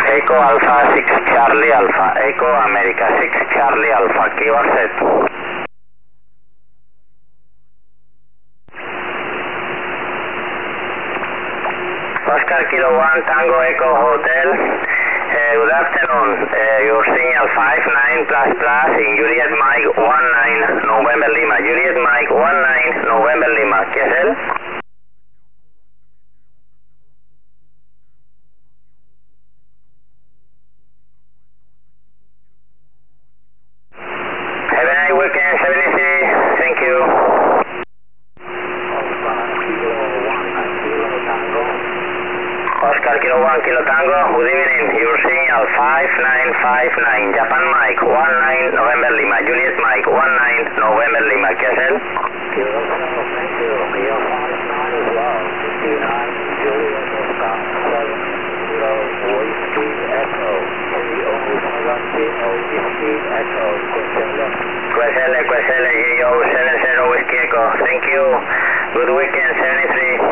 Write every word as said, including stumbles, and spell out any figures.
Echo Alpha six Charlie Alpha, Echo America six Charlie Alpha, you are set. Oscar Kilo one Tango Echo Hotel, uh, good afternoon, uh, your signal five nine plus plus in Juliet Mike one nine November Lima, Juliet Mike one nine November Lima, ¿qué es él? Have a nice weekend, seventy-three, thank you. Oscar Kilo one Kilo Tango, good evening, your signal five nine five nine, Japan Mike one nine November Lima, Juliet Mike one nine November Lima, ¿qué es él? Q S L, Q S L, G O seven zero Whiskey Echo, thank you, good weekend, seventy-three.